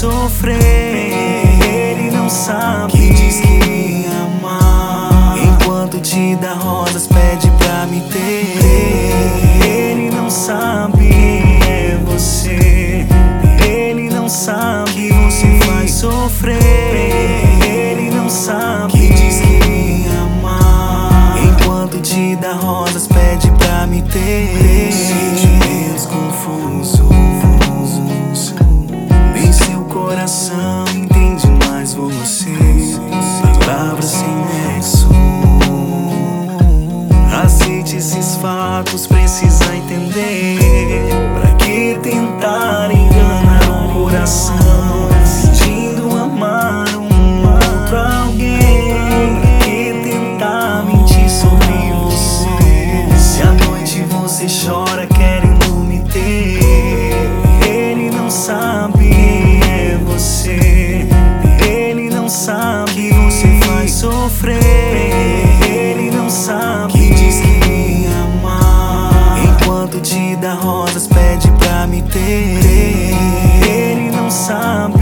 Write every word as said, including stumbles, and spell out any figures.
sofrer. Ele não sabe que diz que me ama, enquanto te dá rosas pede pra me ter. Ele não sabe quem é você. Ele não sabe que você faz sofrer. Ele não sabe que diz que me ama, enquanto te dá rosas pede pra me ter. Sentimentos confusos em seu coração, entende mais você. Palavras sem nexo, aceite esses fatos, precisa entender. Pra que tentar enganar o coração, fingindo amar um outro alguém? Pra que tentar mentir sobre você, se à noite você chora querendo me ter? Ele não sabe quem é você. Ele não sabe que você faz sofrer. Ele não sabe que diz que me ama, enquanto te dá rosas pede pra me ter. Ele não sabe